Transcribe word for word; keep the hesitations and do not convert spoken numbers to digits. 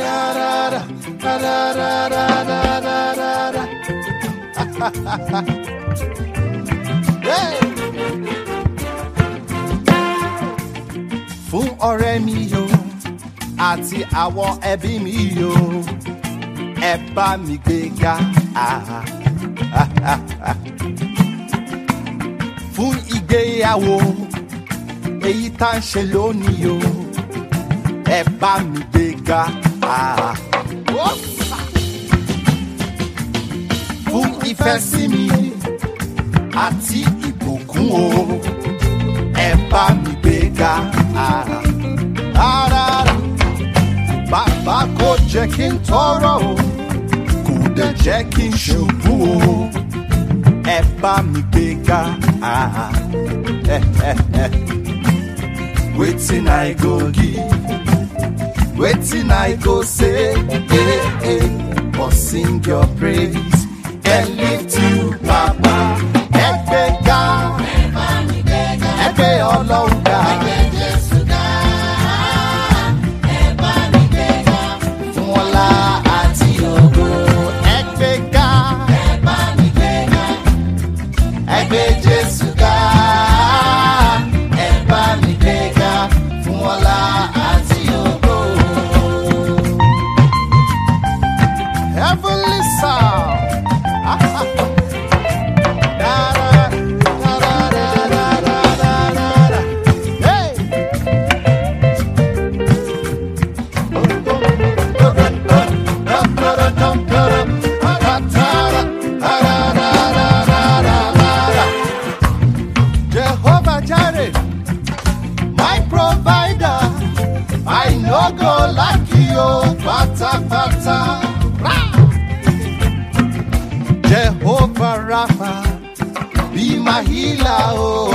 Fún ọ̀rẹ́ mi yo àti àwọn ẹbí mi yo ẹ bá mi gbéga. Fún ìgbéyàwó èyí tá ń ṣe lónìí yo ẹ bá mi gbéga. Fún ìfẹ́ sí mi àti ìbùkún o ẹ bá mi gbéga. Bàbá kò jẹ́ kí n tọrọ o kò dẹ̀ jẹ́ kí n ṣubú o ẹ bá mi gbéga. Wetin I go give, wetin I go say, eh, eh, but sing your praise and lift you, Baba. Ẹ gbéga, ẹ gbé Ọlọ́run ga. Fún ọlá àti ògo, ẹ gbéga, ẹ gbé Jésù ga. Ẹ bá mi gbéga, fún ọlá àti ògo. Heavenly sound. Jehovah Jireh, my provider, I no go like you, pata pata. Jehovah Rapha, be my healer, oh.